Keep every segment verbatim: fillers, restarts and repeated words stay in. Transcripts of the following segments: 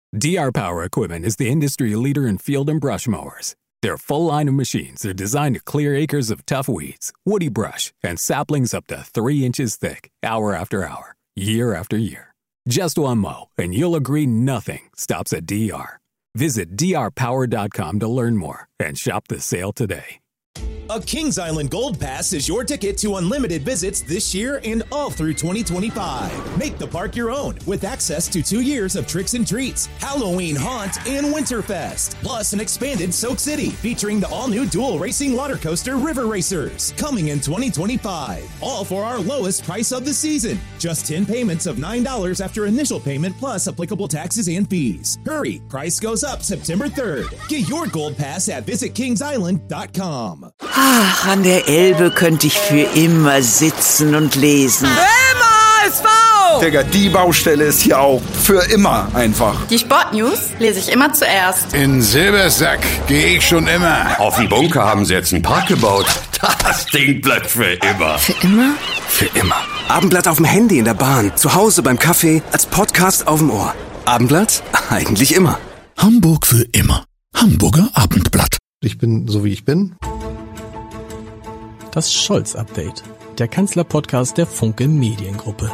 D R Power Equipment is the industry leader in field and brush mowers. Their full line of machines are designed to clear acres of tough weeds, woody brush, and saplings up to three inches thick, hour after hour, year after year. Just one mow, and you'll agree nothing stops at D R. Visit D R power dot com to learn more and shop the sale today. A Kings Island Gold Pass is your ticket to unlimited visits this year and all through twenty twenty-five. Make the park your own with access to two years of tricks and treats, Halloween Haunt, and Winterfest. Plus an expanded Soak City featuring the all-new dual racing water coaster River Racers coming in twenty twenty-five. All for our lowest price of the season. Just ten payments of nine dollars after initial payment plus applicable taxes and fees. Hurry, price goes up September third. Get your Gold Pass at visit kings island dot com. Ach, an der Elbe könnte ich für immer sitzen und lesen. Immer S V! Digga, die Baustelle ist hier auch für immer einfach. Die Sportnews lese ich immer zuerst. In Silbersack gehe ich schon immer. Auf dem Bunker haben sie jetzt einen Park gebaut. Das Ding bleibt für immer. Für immer? Für immer. Abendblatt auf dem Handy in der Bahn, zu Hause beim Kaffee, als Podcast auf dem Ohr. Abendblatt? Eigentlich immer. Hamburg für immer. Hamburger Abendblatt. Ich bin so, wie ich bin. Das Scholz-Update, der Kanzler-Podcast der Funke Mediengruppe.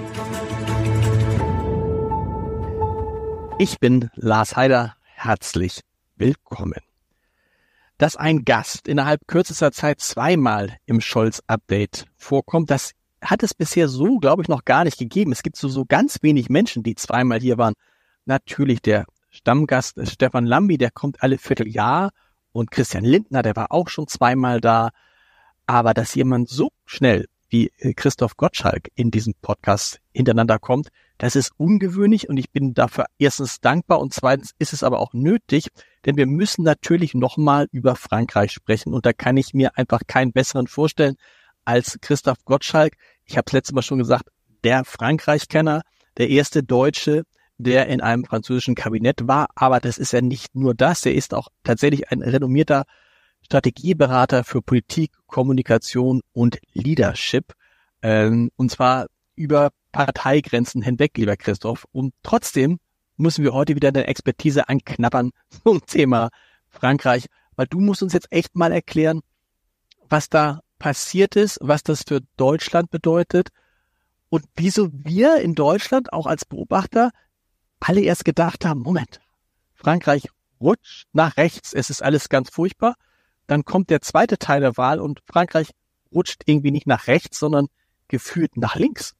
Ich bin Lars Heider, herzlich willkommen. Dass ein Gast innerhalb kürzester Zeit zweimal im Scholz-Update vorkommt, das hat es bisher so, glaube ich, noch gar nicht gegeben. Es gibt so, so ganz wenig Menschen, die zweimal hier waren. Natürlich der Stammgast Stefan Lambi, der kommt alle Vierteljahr, und Christian Lindner, der war auch schon zweimal da. Aber dass jemand so schnell wie Christoph Gottschalk in diesem Podcast hintereinander kommt, das ist ungewöhnlich, und ich bin dafür erstens dankbar und zweitens ist es aber auch nötig, denn wir müssen natürlich nochmal über Frankreich sprechen, und da kann ich mir einfach keinen besseren vorstellen als Christoph Gottschalk. Ich habe es letztes Mal schon gesagt, der Frankreich-Kenner, der erste Deutsche, der in einem französischen Kabinett war, aber das ist ja nicht nur das, er ist auch tatsächlich ein renommierter Strategieberater für Politik, Kommunikation und Leadership, ähm, und zwar über Parteigrenzen hinweg, lieber Christoph. Und trotzdem müssen wir heute wieder deine Expertise anknabbern zum Thema Frankreich, weil du musst uns jetzt echt mal erklären, was da passiert ist, was das für Deutschland bedeutet und wieso wir in Deutschland auch als Beobachter alle erst gedacht haben, Moment, Frankreich rutscht nach rechts, es ist alles ganz furchtbar. Dann kommt der zweite Teil der Wahl und Frankreich rutscht irgendwie nicht nach rechts, sondern gefühlt nach links.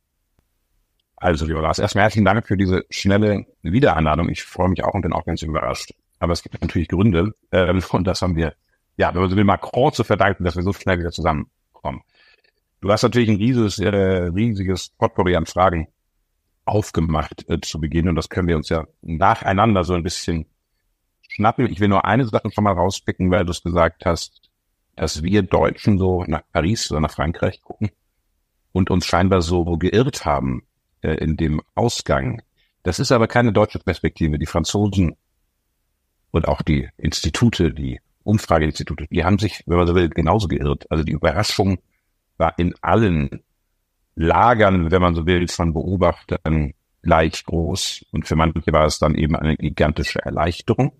Also, lieber Lars, erstmal herzlichen Dank für diese schnelle Wiedereinladung. Ich freue mich auch und bin auch ganz überrascht. Aber es gibt natürlich Gründe, ähm, und das haben wir, ja, wenn man so will, Macron zu verdanken, dass wir so schnell wieder zusammenkommen. Du hast natürlich ein riesiges, äh, riesiges Potpourri an Fragen aufgemacht äh, zu Beginn, und das können wir uns ja nacheinander so ein bisschen schnappen. Ich will nur eine Sache schon mal rauspicken, weil du es gesagt hast, dass wir Deutschen so nach Paris oder nach Frankreich gucken und uns scheinbar so geirrt haben äh, in dem Ausgang. Das ist aber keine deutsche Perspektive. Die Franzosen und auch die Institute, die Umfrageinstitute, die haben sich, wenn man so will, genauso geirrt. Also die Überraschung war in allen Lagern, wenn man so will, von Beobachtern gleich groß. Und für manche war es dann eben eine gigantische Erleichterung.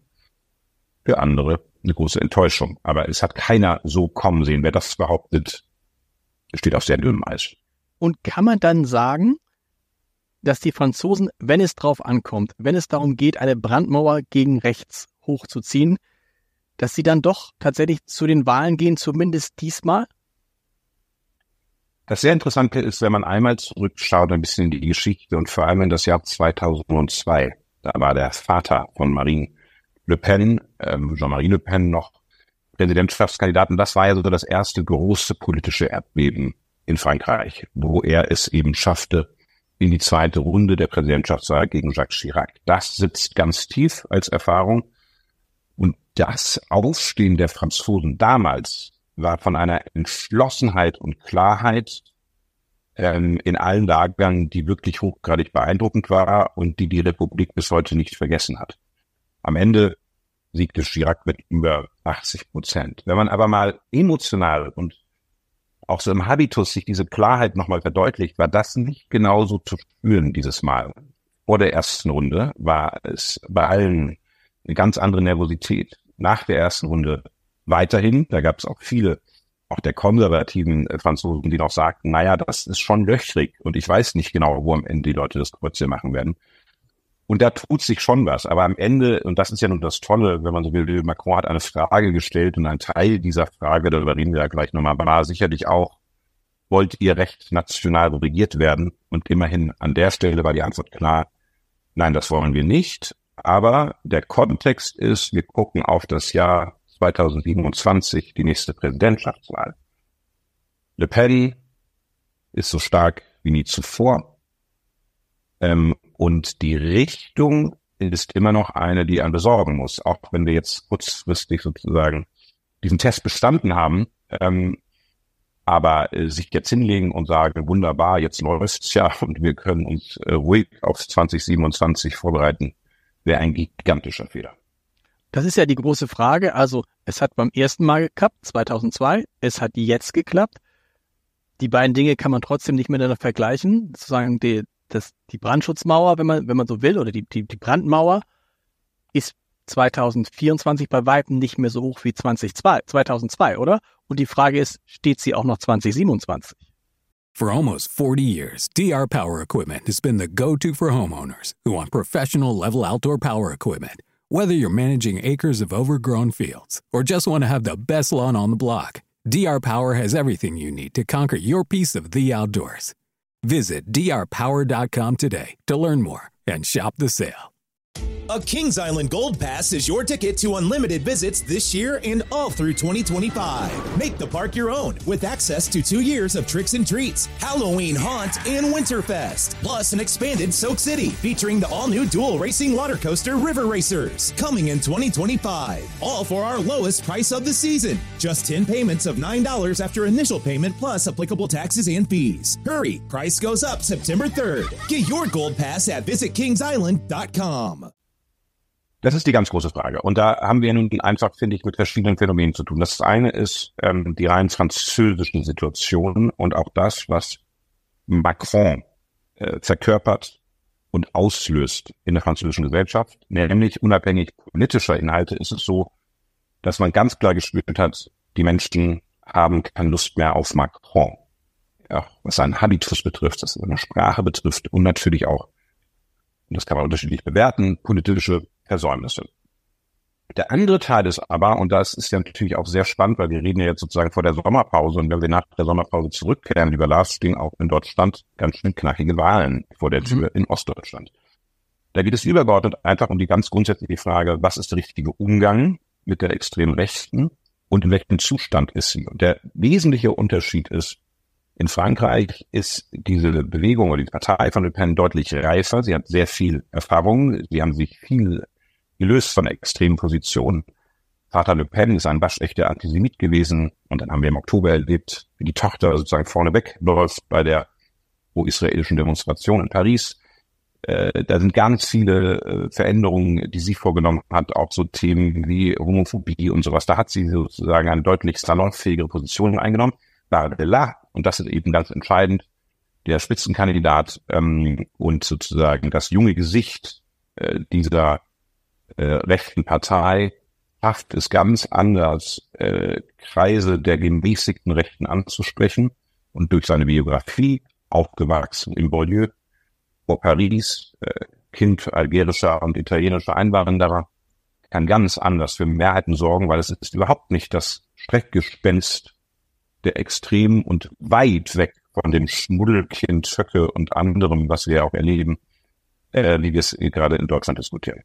Für andere eine große Enttäuschung. Aber es hat keiner so kommen sehen. Wer das behauptet, steht auf sehr dünnem Eis. Und kann man dann sagen, dass die Franzosen, wenn es drauf ankommt, wenn es darum geht, eine Brandmauer gegen rechts hochzuziehen, dass sie dann doch tatsächlich zu den Wahlen gehen, zumindest diesmal? Das sehr Interessante ist, wenn man einmal zurückschaut, ein bisschen in die Geschichte und vor allem in das Jahr zweitausendzwei. Da war der Vater von Marine Le Pen, ähm, Jean-Marie Le Pen, noch Präsidentschaftskandidat. Und das war ja so das erste große politische Erdbeben in Frankreich, wo er es eben schaffte, in die zweite Runde der Präsidentschaftswahl gegen Jacques Chirac. Das sitzt ganz tief als Erfahrung. Und das Aufstehen der Franzosen damals war von einer Entschlossenheit und Klarheit ähm, in allen Lagern, die wirklich hochgradig beeindruckend war und die die Republik bis heute nicht vergessen hat. Am Ende siegte Chirac mit über achtzig Prozent. Wenn man aber mal emotional und auch so im Habitus sich diese Klarheit nochmal verdeutlicht, war das nicht genauso zu spüren dieses Mal. vor der ersten Runde war es bei allen eine ganz andere Nervosität. Nach der ersten Runde weiterhin, da gab es auch viele, auch der konservativen Franzosen, die noch sagten, naja, das ist schon löchrig und ich weiß nicht genau, wo am Ende die Leute das Kreuzchen machen werden. Und da tut sich schon was. Aber am Ende, und das ist ja nun das Tolle, wenn man so will, Macron hat eine Frage gestellt und ein Teil dieser Frage, darüber reden wir ja gleich nochmal, war sicherlich auch, wollt ihr recht national regiert werden? Und immerhin an der Stelle war die Antwort klar, nein, das wollen wir nicht. Aber der Kontext ist, wir gucken auf das Jahr zweitausendsiebenundzwanzig, die nächste Präsidentschaftswahl. Le Pen ist so stark wie nie zuvor. Ähm, und die Richtung ist immer noch eine, die einen besorgen muss. Auch wenn wir jetzt kurzfristig sozusagen diesen Test bestanden haben, ähm, aber äh, sich jetzt hinlegen und sagen, wunderbar, jetzt läuft's ja und wir können uns äh, ruhig auf zwanzig siebenundzwanzig vorbereiten, wäre ein gigantischer Fehler. Das ist ja die große Frage. Also es hat beim ersten Mal geklappt, zweitausendzwei, es hat jetzt geklappt. Die beiden Dinge kann man trotzdem nicht miteinander vergleichen. Sozusagen die, das, die Brandschutzmauer, wenn man, wenn man so will, oder die, die, die Brandmauer ist zweitausendvierundzwanzig bei Weitem nicht mehr so hoch wie zweitausendzwei, oder? Und die Frage ist, steht sie auch noch zwanzig siebenundzwanzig? For almost forty years, D R Power Equipment has been the go-to for homeowners who want professional level outdoor power equipment. Whether you're managing acres of overgrown fields or just want to have the best lawn on the block, D R Power has everything you need to conquer your piece of the outdoors. Visit d r power dot com today to learn more and shop the sale. A Kings Island Gold Pass is your ticket to unlimited visits this year and all through twenty twenty-five. Make the park your own with access to two years of tricks and treats, Halloween Haunt, and Winterfest. Plus an expanded Soak City featuring the all-new dual racing water coaster River Racers coming in twenty twenty-five. All for our lowest price of the season. Just ten payments of nine dollars after initial payment plus applicable taxes and fees. Hurry, price goes up September third. Get your Gold Pass at visit kings island dot com. Das ist die ganz große Frage. Und da haben wir nun einfach, finde ich, mit verschiedenen Phänomenen zu tun. Das eine ist ähm, die rein französischen Situationen und auch das, was Macron äh, verkörpert und auslöst in der französischen Gesellschaft. Nämlich unabhängig politischer Inhalte ist es so, dass man ganz klar gespürt hat, die Menschen haben keine Lust mehr auf Macron. Ja, was seinen Habitus betrifft, was seine Sprache betrifft und natürlich auch, und das kann man unterschiedlich bewerten, politische Versäumnisse. Der andere Teil ist aber, und das ist ja natürlich auch sehr spannend, weil wir reden ja jetzt sozusagen vor der Sommerpause und wenn wir nach der Sommerpause zurückkehren, lieber Lars, stehen auch in Deutschland ganz schön knackige Wahlen vor der Tür in Ostdeutschland. Da geht es übergeordnet einfach um die ganz grundsätzliche Frage, was ist der richtige Umgang mit der extremen Rechten und in welchem Zustand ist sie? Und der wesentliche Unterschied ist, in Frankreich ist diese Bewegung oder die Partei von Le Pen deutlich reifer. Sie hat sehr viel Erfahrung. Sie haben sich viel gelöst von extremen Positionen. Vater Le Pen ist ein waschechter Antisemit gewesen. Und dann haben wir im Oktober erlebt, wie die Tochter sozusagen vorneweg läuft bei der pro-israelischen Demonstration in Paris. Äh, da sind ganz viele äh, Veränderungen, die sie vorgenommen hat. Auch so Themen wie Homophobie und sowas. Da hat sie sozusagen eine deutlich salonfähigere Position eingenommen. Bardella, und das ist eben ganz entscheidend, der Spitzenkandidat ähm, und sozusagen das junge Gesicht äh, dieser äh, rechten Partei schafft es ganz anders, äh, Kreise der gemäßigten Rechten anzusprechen und durch seine Biografie, aufgewachsen in Beaulieu, vor Paris, äh, Kind algerischer und italienischer Einwanderer, kann ganz anders für Mehrheiten sorgen, weil es ist überhaupt nicht das Streckgespenst der Extremen und weit weg von dem Schmuddelkind, Höcke und anderem, was wir auch erleben, äh, wie wir es gerade in Deutschland diskutieren.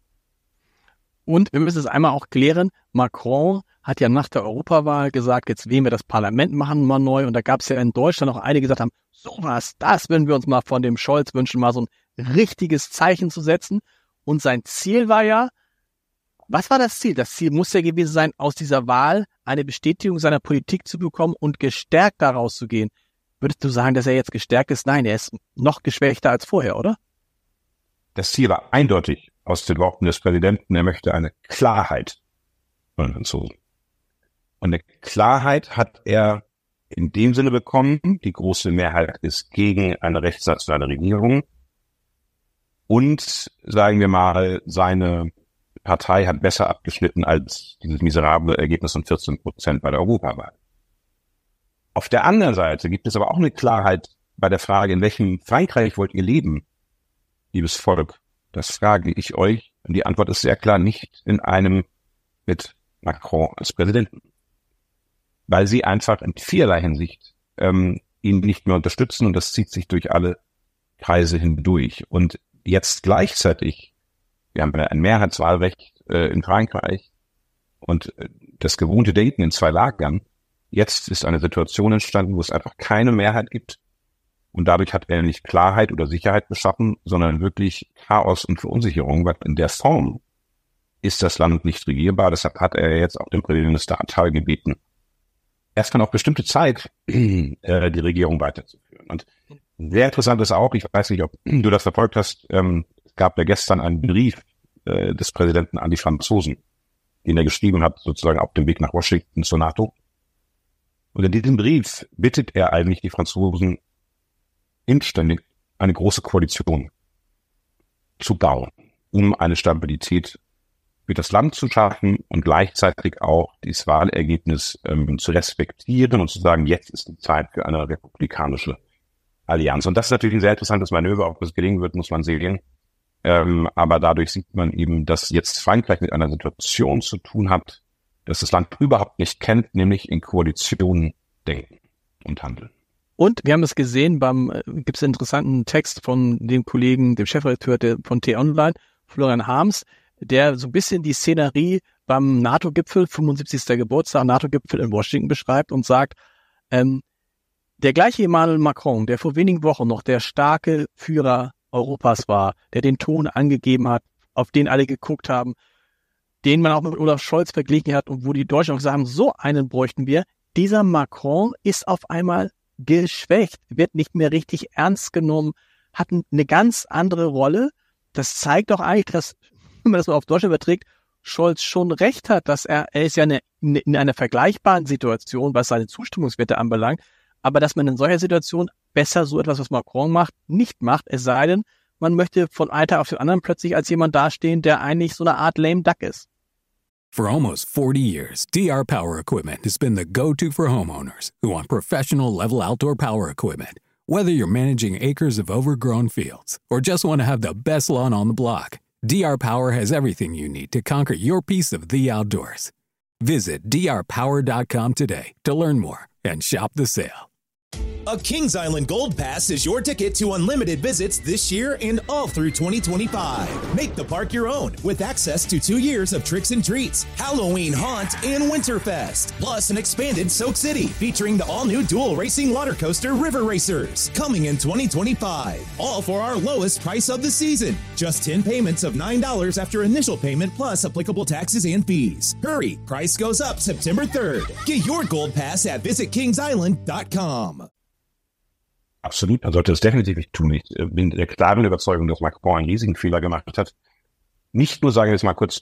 Und wir müssen es einmal auch klären, Macron hat ja nach der Europawahl gesagt, jetzt wählen wir das Parlament machen mal neu. Und da gab es ja in Deutschland auch einige, die gesagt haben, sowas, das würden wir uns mal von dem Scholz wünschen, mal so ein richtiges Zeichen zu setzen. Und sein Ziel war ja, was war das Ziel? Das Ziel muss ja gewesen sein, aus dieser Wahl eine Bestätigung seiner Politik zu bekommen und gestärkt daraus zu gehen. Würdest du sagen, dass er jetzt gestärkt ist? Nein, er ist noch geschwächter als vorher, oder? Das Ziel war eindeutig aus den Worten des Präsidenten, er möchte eine Klarheit von den Franzosen. Und eine Klarheit hat er in dem Sinne bekommen, die große Mehrheit ist gegen eine rechtsnationale Regierung. Und, sagen wir mal, seine Partei hat besser abgeschnitten als dieses miserable Ergebnis von vierzehn Prozent bei der Europawahl. Auf der anderen Seite gibt es aber auch eine Klarheit bei der Frage, in welchem Frankreich wollt ihr leben, liebes Volk? Das frage ich euch. Und die Antwort ist sehr klar, nicht in einem mit Macron als Präsidenten. Weil sie einfach in vielerlei Hinsicht ähm, ihn nicht mehr unterstützen und das zieht sich durch alle Kreise hindurch. Und jetzt gleichzeitig, wir haben ein Mehrheitswahlrecht äh, in Frankreich und äh, das gewohnte Denken in zwei Lagern. Jetzt ist eine Situation entstanden, wo es einfach keine Mehrheit gibt. Und dadurch hat er nicht Klarheit oder Sicherheit geschaffen, sondern wirklich Chaos und Verunsicherung, weil in der Form ist das Land nicht regierbar. Deshalb hat er jetzt auch den Premierminister Attal gebeten, erstmal auf bestimmte Zeit äh, die Regierung weiterzuführen. Und sehr interessant ist auch, ich weiß nicht, ob du das verfolgt hast, ähm, es gab ja gestern einen Brief äh, des Präsidenten an die Franzosen, den er geschrieben hat, sozusagen auf dem Weg nach Washington zur NATO. Und in diesem Brief bittet er eigentlich die Franzosen, inständig eine große Koalition zu bauen, um eine Stabilität für das Land zu schaffen und gleichzeitig auch das Wahlergebnis ähm, zu respektieren und zu sagen, jetzt ist die Zeit für eine republikanische Allianz. Und das ist natürlich ein sehr interessantes Manöver, ob das gelingen wird, muss man sehen. Ähm, aber dadurch sieht man eben, dass jetzt Frankreich mit einer Situation zu tun hat, dass das Land überhaupt nicht kennt, nämlich in Koalitionen denken und handeln. Und wir haben es gesehen, beim äh, gibt es einen interessanten Text von dem Kollegen, dem Chefredakteur der, von T-Online, Florian Harms, der so ein bisschen die Szenerie beim NATO-Gipfel, fünfundsiebzigsten Geburtstag, NATO-Gipfel in Washington beschreibt und sagt, ähm, der gleiche Emmanuel Macron, der vor wenigen Wochen noch der starke Führer Europas war, der den Ton angegeben hat, auf den alle geguckt haben, den man auch mit Olaf Scholz verglichen hat und wo die Deutschen auch sagen, so einen bräuchten wir, dieser Macron ist auf einmal geschwächt, wird nicht mehr richtig ernst genommen, hat eine ganz andere Rolle. Das zeigt doch eigentlich, dass, wenn man das mal auf Deutschland überträgt, Scholz schon recht hat, dass er, er ist ja eine, in einer vergleichbaren Situation, was seine Zustimmungswerte anbelangt, aber dass man in solcher Situation besser so etwas, was Macron macht, nicht macht, es sei denn, man möchte von einem Tag auf den anderen plötzlich als jemand dastehen, der eigentlich so eine Art lame duck ist. For almost forty years, D R Power Equipment has been the go-to for homeowners who want professional level outdoor power equipment. Whether you're managing acres of overgrown fields or just want to have the best lawn on the block, D R Power has everything you need to conquer your piece of the outdoors. Visit d r power dot com today to learn more and shop the sale. A Kings Island Gold Pass is your ticket to unlimited visits this year and all through twenty twenty-five. Make the park your own with access to two years of tricks and treats, Halloween Haunt, and Winterfest. Plus an expanded Soak City featuring the all-new dual racing water coaster River Racers. Coming in twenty twenty-five. All for our lowest price of the season. Just ten payments of nine dollars after initial payment plus applicable taxes and fees. Hurry, price goes up September third. Get your Gold Pass at visit kings island dot com. Absolut, man sollte es definitiv nicht tun. Ich bin der klaren Überzeugung, dass Macron einen riesigen Fehler gemacht hat. Nicht nur, sagen wir jetzt mal kurz,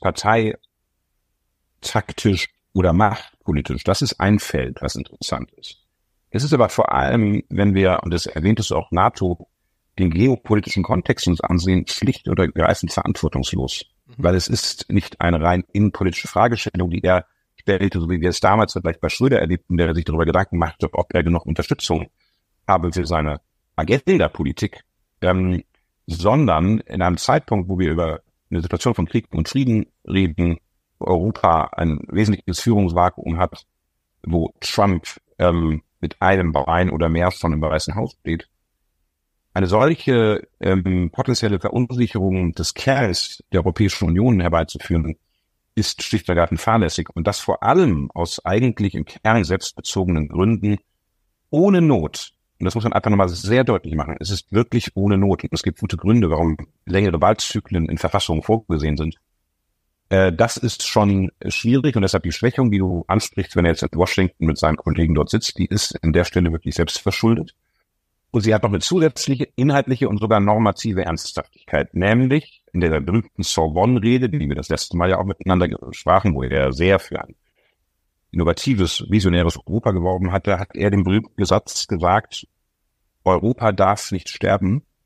parteitaktisch oder machtpolitisch. Das ist ein Feld, was interessant ist. Es ist aber vor allem, wenn wir, und das erwähntest du auch, NATO, den geopolitischen Kontext uns ansehen, schlicht oder ergreifend verantwortungslos. Mhm. Weil es ist nicht eine rein innenpolitische Fragestellung, die er stellte, so wie wir es damals vielleicht bei Schröder erlebten, der sich darüber Gedanken machte, ob er genug Unterstützung habe für seine Agenda-Politik, ähm, sondern in einem Zeitpunkt, wo wir über eine Situation von Krieg und Frieden reden, wo Europa ein wesentliches Führungsvakuum hat, wo Trump ähm, mit einem Bein oder mehr schon im Weißen Haus steht, eine solche ähm, potenzielle Verunsicherung des Kerns der Europäischen Union herbeizuführen, ist schlicht und ergreifend fahrlässig. Und das vor allem aus eigentlich im Kern selbstbezogenen Gründen ohne Not. Und das muss man einfach nochmal sehr deutlich machen. Es ist wirklich ohne Not. Und es gibt gute Gründe, warum längere Wahlzyklen in Verfassungen vorgesehen sind. Äh, das ist schon schwierig und deshalb die Schwächung, die du ansprichst, wenn er jetzt in Washington mit seinen Kollegen dort sitzt, die ist an der Stelle wirklich selbstverschuldet. Und sie hat noch eine zusätzliche, inhaltliche und sogar normative Ernsthaftigkeit. Nämlich in der berühmten Sorbonne-Rede, die wir das letzte Mal ja auch miteinander sprachen, wo er sehr für ein innovatives, visionäres Europa geworben hatte, hat er den berühmten Satz gesagt, Europa darf nicht sterben,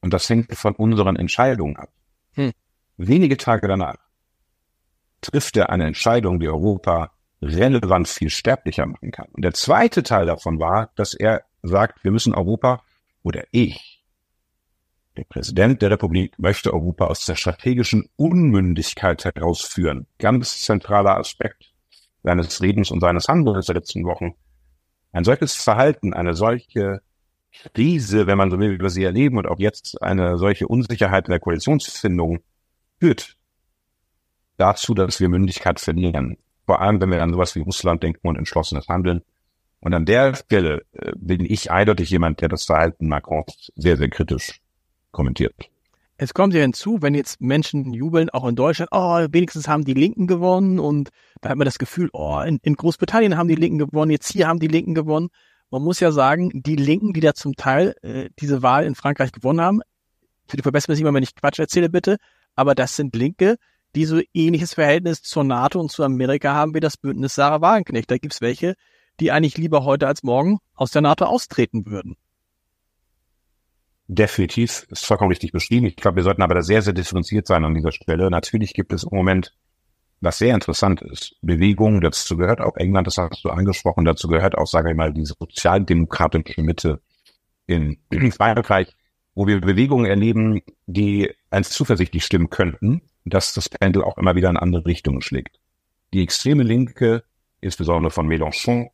Und das hängt von unseren Entscheidungen ab. Hm. Wenige Tage danach trifft er eine Entscheidung, die Europa relevant viel sterblicher machen kann. Und der zweite Teil davon war, dass er sagt, wir müssen Europa, oder ich, der Präsident der Republik, möchte Europa aus der strategischen Unmündigkeit herausführen. Ganz zentraler Aspekt seines Redens und seines Handelns der letzten Wochen. Ein solches Verhalten, eine solche Krise, wenn man so will, wie wir sie erleben, und auch jetzt eine solche Unsicherheit in der Koalitionsfindung führt dazu, dass wir Mündigkeit verlieren. Vor allem, wenn wir an sowas wie Russland denken und entschlossenes Handeln. Und an der Stelle äh, bin ich eindeutig jemand, der das Verhalten Macrons sehr, sehr kritisch kommentiert. Es kommt ja hinzu, wenn jetzt Menschen jubeln, auch in Deutschland, oh, wenigstens haben die Linken gewonnen, und da hat man das Gefühl, oh, in, in Großbritannien haben die Linken gewonnen, jetzt hier haben die Linken gewonnen. Man muss ja sagen, die Linken, die da zum Teil äh, diese Wahl in Frankreich gewonnen haben, für die verbessern mich immer, wenn ich Quatsch erzähle, bitte, aber das sind Linke, die so ähnliches Verhältnis zur NATO und zu Amerika haben wie das Bündnis Sarah Wagenknecht. Da gibt's welche, die eigentlich lieber heute als morgen aus der NATO austreten würden. Definitiv, ist vollkommen richtig beschrieben. Ich glaube, wir sollten aber da sehr, sehr differenziert sein an dieser Stelle. Natürlich gibt es im Moment, was sehr interessant ist, Bewegungen, dazu gehört auch England, das hast du angesprochen, dazu gehört auch, sage ich mal, die sozialdemokratische Mitte in Frankreich, wo wir Bewegungen erleben, die eins zuversichtlich stimmen könnten, dass das Pendel auch immer wieder in andere Richtungen schlägt. Die extreme Linke, insbesondere von Mélenchon,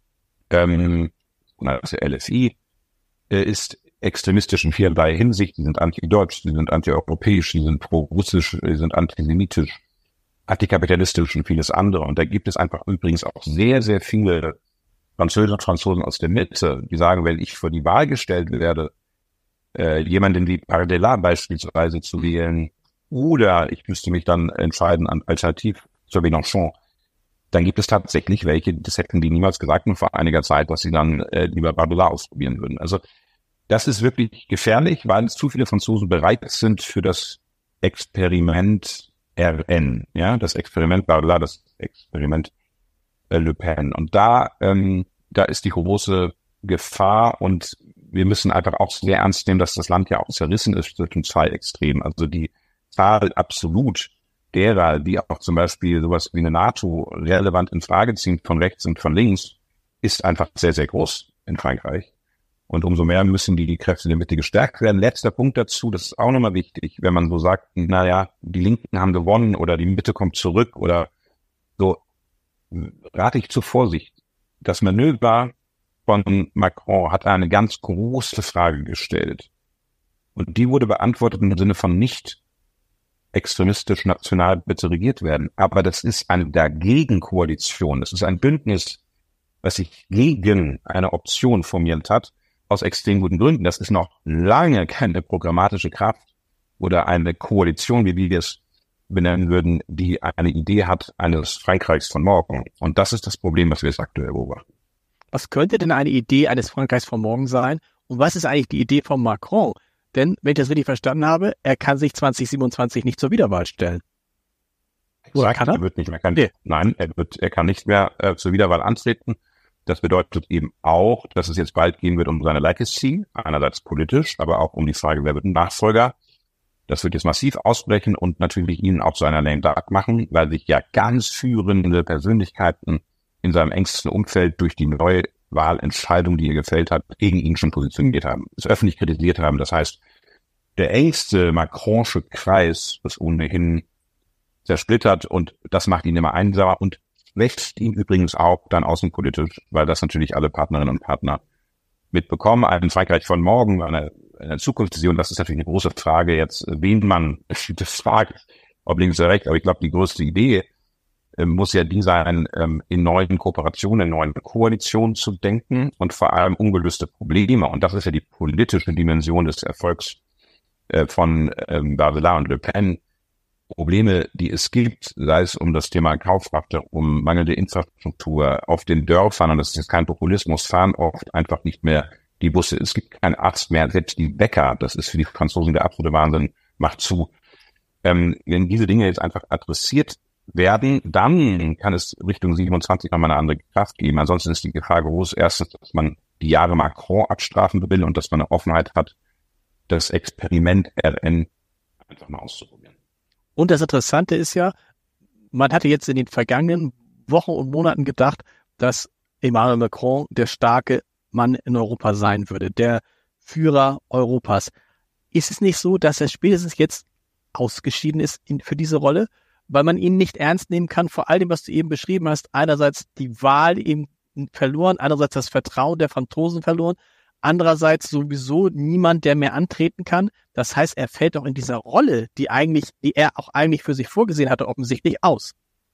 ähm, also L F I, äh, ist extremistisch in vielerlei Hinsicht. Die sind anti-deutsch, die sind anti-europäisch, die sind pro-russisch, die sind antisemitisch, antikapitalistisch und vieles andere. Und da gibt es einfach übrigens auch sehr, sehr viele Französinnen und Franzosen aus der Mitte, die sagen, wenn ich vor die Wahl gestellt werde, äh, jemanden wie Bardella beispielsweise zu wählen, oder ich müsste mich dann entscheiden, an alternativ zu Mélenchon, dann gibt es tatsächlich welche, das hätten die niemals gesagt, nur vor einiger Zeit, dass sie dann äh, lieber Bardella ausprobieren würden. Also das ist wirklich gefährlich, weil zu viele Franzosen bereit sind für das Experiment R N, ja, das Experiment Bardella, das Experiment äh, Le Pen. Und da, ähm, da ist die große Gefahr, und wir müssen einfach auch sehr ernst nehmen, dass das Land ja auch zerrissen ist zwischen zwei Extremen. Also die Zahl absolut derer, die auch zum Beispiel sowas wie eine NATO relevant in Frage ziehen, von rechts und von links, ist einfach sehr, sehr groß in Frankreich. Und umso mehr müssen die, die Kräfte der Mitte gestärkt werden. Letzter Punkt dazu, das ist auch nochmal wichtig, wenn man so sagt, naja, die Linken haben gewonnen oder die Mitte kommt zurück oder so, rate ich zur Vorsicht. Das Manöver von Macron hat eine ganz große Frage gestellt. Und die wurde beantwortet im Sinne von nicht extremistisch national bitte regiert werden. Aber das ist eine Dagegen-Koalition. Das ist ein Bündnis, was sich gegen eine Option formiert hat, aus extrem guten Gründen. Das ist noch lange keine programmatische Kraft oder eine Koalition, wie wir es benennen würden, die eine Idee hat eines Frankreichs von morgen. Und das ist das Problem, was wir jetzt aktuell beobachten. Was könnte denn eine Idee eines Frankreichs von morgen sein? Und was ist eigentlich die Idee von Macron? Denn, wenn ich das richtig verstanden habe, er kann sich zwanzig siebenundzwanzig nicht zur Wiederwahl stellen. Oder kann er? Er wird nicht mehr, kann, nee. Nein, er wird, er kann nicht mehr äh, zur Wiederwahl antreten. Das bedeutet eben auch, dass es jetzt bald gehen wird um seine Legacy, einerseits politisch, aber auch um die Frage, wer wird ein Nachfolger. Das wird jetzt massiv ausbrechen und natürlich ihn auch zu einer lame duck machen, weil sich ja ganz führende Persönlichkeiten in seinem engsten Umfeld durch die Neuwahlentscheidung, die er gefällt hat, gegen ihn schon positioniert haben, es öffentlich kritisiert haben. Das heißt, der engste Macronsche Kreis ist ohnehin zersplittert und das macht ihn immer einsamer und wächst ihn übrigens auch dann außenpolitisch, weil das natürlich alle Partnerinnen und Partner mitbekommen. Ein Frankreich von morgen, eine, eine Zukunftsvision, das ist natürlich eine große Frage jetzt, wen man, das fragt, ob links oder rechts, aber ich glaube, die größte Idee äh, muss ja die sein, ähm, in neuen Kooperationen, in neuen Koalitionen zu denken und vor allem ungelöste Probleme. Und das ist ja die politische Dimension des Erfolgs äh, von ähm, Bardella und Le Pen. Probleme, die es gibt, sei es um das Thema Kaufkraft, um mangelnde Infrastruktur auf den Dörfern, und das ist jetzt kein Populismus, fahren oft einfach nicht mehr die Busse. Es gibt keinen Arzt mehr, selbst die Bäcker, das ist für die Franzosen der absolute Wahnsinn, macht zu. Ähm, wenn diese Dinge jetzt einfach adressiert werden, dann kann es Richtung siebenundzwanzig nochmal eine andere Kraft geben. Ansonsten ist die Gefahr groß, erstens, dass man die Jahre Macron abstrafen will und dass man eine Offenheit hat das Experiment R N einfach mal auszuprobieren. Und das Interessante ist ja, man hatte jetzt in den vergangenen Wochen und Monaten gedacht, dass Emmanuel Macron der starke Mann in Europa sein würde, der Führer Europas. Ist es nicht so, dass er spätestens jetzt ausgeschieden ist in, für diese Rolle, weil man ihn nicht ernst nehmen kann, vor allem, was du eben beschrieben hast, einerseits die Wahl eben verloren, andererseits das Vertrauen der Franzosen verloren, andererseits sowieso niemand, der mehr antreten kann. Das heißt, er fällt auch in dieser Rolle, die eigentlich, die er auch eigentlich für sich vorgesehen hatte, offensichtlich aus.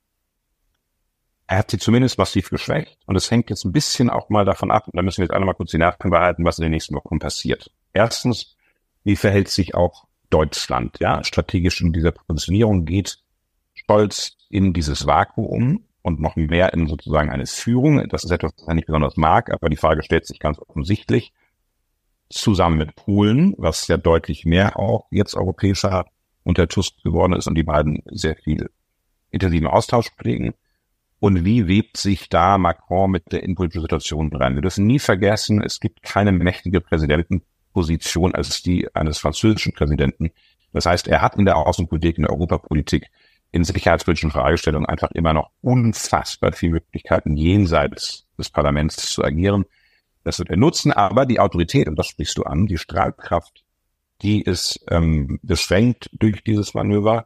Er hat sie zumindest massiv geschwächt und es hängt jetzt ein bisschen auch mal davon ab, und da müssen wir jetzt alle mal kurz die Nerven behalten, was in den nächsten Wochen passiert. Erstens, wie verhält sich auch Deutschland? Ja, strategisch in dieser Positionierung geht Scholz in dieses Vakuum und noch mehr in sozusagen eine Führung. Das ist etwas, was er nicht besonders mag, aber die Frage stellt sich ganz offensichtlich. Zusammen mit Polen, was ja deutlich mehr auch jetzt europäischer unter Tusk geworden ist und die beiden sehr viel intensiven Austausch pflegen. Und wie webt sich da Macron mit der innenpolitischen Situation rein? Wir dürfen nie vergessen, es gibt keine mächtige Präsidentenposition als die eines französischen Präsidenten. Das heißt, er hat in der Außenpolitik, in der Europapolitik, in sicherheitspolitischen Fragestellungen einfach immer noch unfassbar viele Möglichkeiten, jenseits des Parlaments zu agieren. Das wird er nutzen, aber die Autorität, und das sprichst du an, die Strahlkraft, die ist ähm, beschränkt durch dieses Manöver.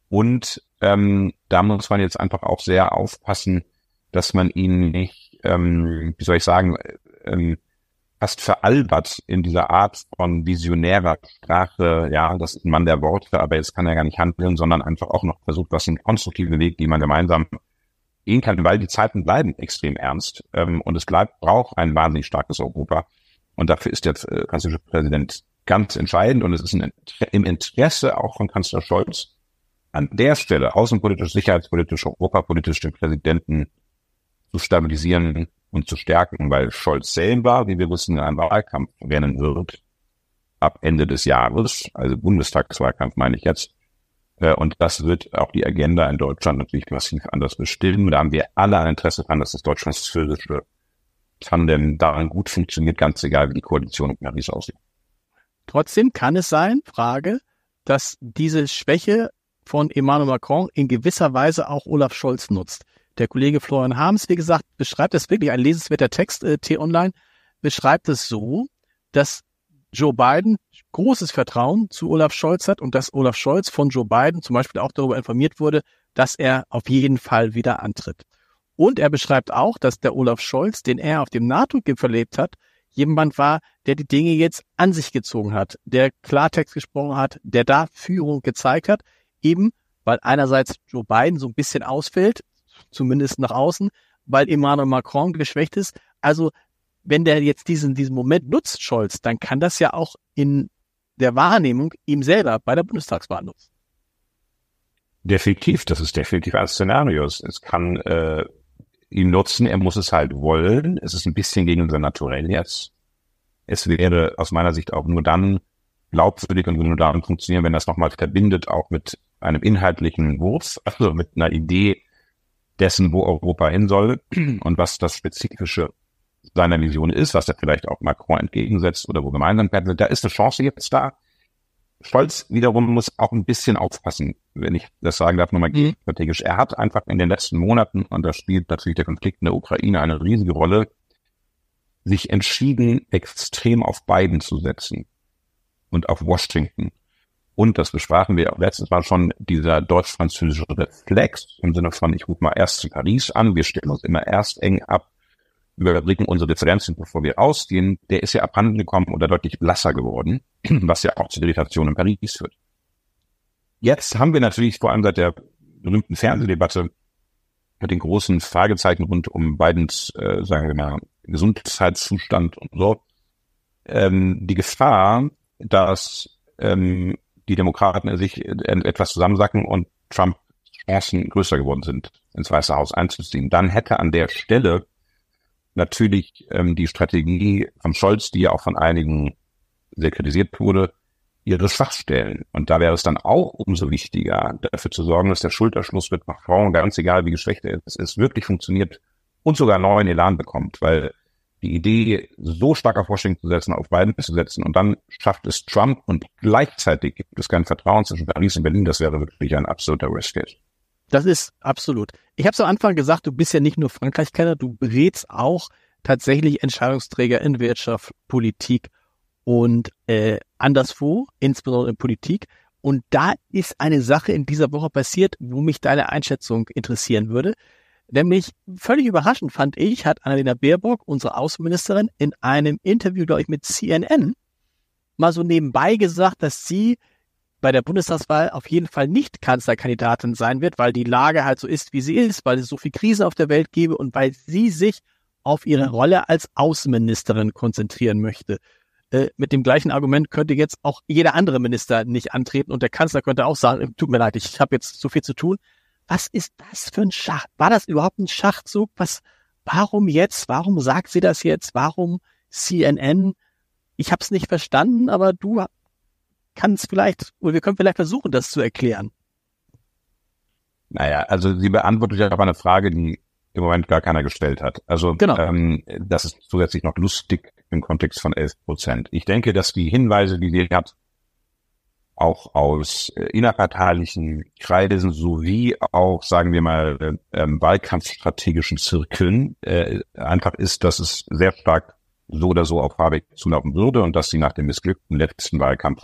Und ähm, da muss man jetzt einfach auch sehr aufpassen, dass man ihn nicht, ähm, wie soll ich sagen, ähm, fast veralbert in dieser Art von visionärer Sprache. Ja, das ist ein Mann der Worte, aber jetzt kann er gar nicht handeln, sondern einfach auch noch versucht, was ein konstruktiver Weg, die man gemeinsam gehen kann, weil die Zeiten bleiben extrem ernst ähm, und es bleibt braucht ein wahnsinnig starkes Europa. Und dafür ist der äh, französische Präsident ganz entscheidend und es ist ein, im Interesse auch von Kanzler Scholz, an der Stelle außenpolitisch, sicherheitspolitisch, europapolitisch den Präsidenten zu stabilisieren und zu stärken, weil Scholz selber, wie wir wissen, in einem Wahlkampf rennen wird, ab Ende des Jahres, also Bundestagswahlkampf meine ich jetzt, und das wird auch die Agenda in Deutschland natürlich massiv anders bestimmen. Da haben wir alle ein Interesse daran, dass das deutsch-französische Tandem daran gut funktioniert, ganz egal, wie die Koalition in Paris aussieht. Trotzdem kann es sein, Frage, dass diese Schwäche von Emmanuel Macron in gewisser Weise auch Olaf Scholz nutzt. Der Kollege Florian Harms, wie gesagt, beschreibt es wirklich, ein lesenswerter Text, äh, T-Online, beschreibt es so, dass Joe Biden großes Vertrauen zu Olaf Scholz hat und dass Olaf Scholz von Joe Biden zum Beispiel auch darüber informiert wurde, dass er auf jeden Fall wieder antritt. Und er beschreibt auch, dass der Olaf Scholz, den er auf dem NATO-Gipfel erlebt hat, jemand war, der die Dinge jetzt an sich gezogen hat, der Klartext gesprochen hat, der da Führung gezeigt hat, eben weil einerseits Joe Biden so ein bisschen ausfällt, zumindest nach außen, weil Emmanuel Macron geschwächt ist. Also wenn der jetzt diesen diesen Moment nutzt, Scholz, dann kann das ja auch in der Wahrnehmung ihm selber bei der Bundestagswahl nutzen. Definitiv, das ist definitiv ein Szenario. Es kann äh, ihm nutzen, er muss es halt wollen. Es ist ein bisschen gegen unser Naturell jetzt. Es wäre aus meiner Sicht auch nur dann glaubwürdig und nur dann funktionieren, wenn das nochmal verbindet, auch mit einem inhaltlichen Wurf, also mit einer Idee dessen, wo Europa hin soll und was das Spezifische seiner Vision ist, was er vielleicht auch Macron entgegensetzt oder wo gemeinsam werden. Da ist eine Chance jetzt da. Scholz wiederum muss auch ein bisschen aufpassen, wenn ich das sagen darf, nochmal mhm. strategisch. Er hat einfach in den letzten Monaten, und da spielt natürlich der Konflikt in der Ukraine eine riesige Rolle, sich entschieden, extrem auf Biden zu setzen und auf Washington. Und, das besprachen wir auch letztes Mal schon, dieser deutsch-französische Reflex im Sinne von, ich rufe mal erst in Paris an, wir stellen uns immer erst eng ab, überblicken unsere Differenzen, bevor wir rausgehen, der ist ja abhanden gekommen oder deutlich blasser geworden, was ja auch zur Irritation in Paris führt. Jetzt haben wir natürlich vor allem seit der berühmten Fernsehdebatte mit den großen Fragezeichen rund um Bidens, äh, sagen wir mal, Gesundheitszustand und so, ähm, die Gefahr, dass ähm, die Demokraten sich etwas zusammensacken und Trump Chancen größer geworden sind, ins Weiße Haus einzuziehen. Dann hätte an der Stelle natürlich ähm, die Strategie von Scholz, die ja auch von einigen sehr kritisiert wurde, ihre Schwachstellen. Und da wäre es dann auch umso wichtiger, dafür zu sorgen, dass der Schulterschluss mit Macron, ganz egal wie geschwächt er ist, es wirklich funktioniert und sogar neuen Elan bekommt. Weil die Idee, so stark auf Washington zu setzen, auf Biden zu setzen, und dann schafft es Trump und gleichzeitig gibt es kein Vertrauen zwischen Paris und Berlin, das wäre wirklich ein absoluter Worst Case. Das ist absolut. Ich habe es am Anfang gesagt, du bist ja nicht nur Frankreich-Kenner, du berätst auch tatsächlich Entscheidungsträger in Wirtschaft, Politik und äh, anderswo, insbesondere in Politik. Und da ist eine Sache in dieser Woche passiert, wo mich deine Einschätzung interessieren würde. Nämlich völlig überraschend fand ich, hat Annalena Baerbock, unsere Außenministerin, in einem Interview, glaube ich, mit C N N mal so nebenbei gesagt, dass sie bei der Bundestagswahl auf jeden Fall nicht Kanzlerkandidatin sein wird, weil die Lage halt so ist, wie sie ist, weil es so viel Krise auf der Welt gäbe und weil sie sich auf ihre Rolle als Außenministerin konzentrieren möchte. Äh, mit dem gleichen Argument könnte jetzt auch jeder andere Minister nicht antreten und der Kanzler könnte auch sagen, tut mir leid, ich habe jetzt so viel zu tun. Was ist das für ein Schach? War das überhaupt ein Schachzug? Was? Warum jetzt? Warum sagt sie das jetzt? Warum C N N? Ich habe es nicht verstanden, aber du kannst vielleicht, oder wir können vielleicht versuchen, das zu erklären. Naja, also sie beantwortet ja aber eine Frage, die im Moment gar keiner gestellt hat. Also genau. ähm, das ist zusätzlich noch lustig im Kontext von elf Prozent. Ich denke, dass die Hinweise, die sie hat, auch aus äh, innerparteilichen Kreisen sowie auch, sagen wir mal, äh, wahlkampfstrategischen Zirkeln äh, einfach ist, dass es sehr stark so oder so auf Habeck zulaufen würde und dass sie nach dem missglückten letzten Wahlkampf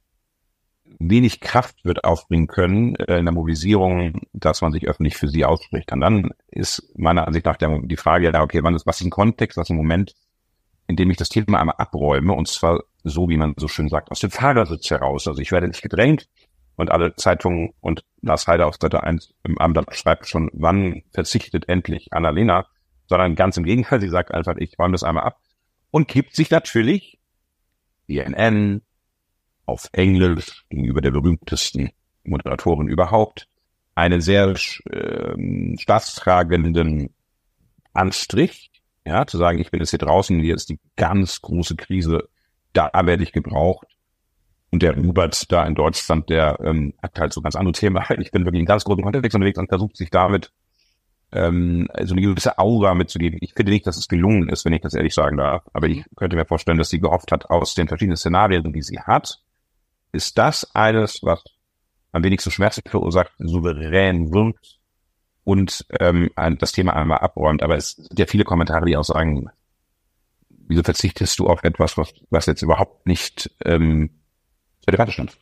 wenig Kraft wird aufbringen können äh, in der Mobilisierung, dass man sich öffentlich für sie ausspricht. Und dann ist meiner Ansicht nach der, die Frage, ja, okay, wann ist, was ist ein Kontext, was ist ein Moment, in dem ich das Thema einmal abräume, und zwar so, wie man so schön sagt, aus dem Fahrersitz heraus. Also ich werde nicht gedrängt, und alle Zeitungen und Lars Heider auf Seite eins im Abendblatt schreibt schon, wann verzichtet endlich Annalena, sondern ganz im Gegenteil, sie sagt einfach, ich räume das einmal ab und gibt sich natürlich C N N auf Englisch gegenüber der berühmtesten Moderatorin überhaupt einen sehr äh, staatstragenden Anstrich, ja, zu sagen, ich bin jetzt hier draußen, hier ist die ganz große Krise, da werde ich gebraucht. Und der Hubert da in Deutschland, der ähm, hat halt so ganz andere Themen. Ich bin wirklich in ganz großen Kontext unterwegs und versucht sich damit ähm, so eine gewisse Aura mitzugeben. Ich finde nicht, dass es gelungen ist, wenn ich das ehrlich sagen darf. Aber ich könnte mir vorstellen, dass sie gehofft hat, aus den verschiedenen Szenarien, die sie hat, ist das eines, was am wenigsten Schmerzen verursacht, souverän wirkt und ähm, das Thema einmal abräumt. Aber es sind ja viele Kommentare, die auch sagen, wieso verzichtest du auf etwas, was, was jetzt überhaupt nicht ähm, zur Debatte stand?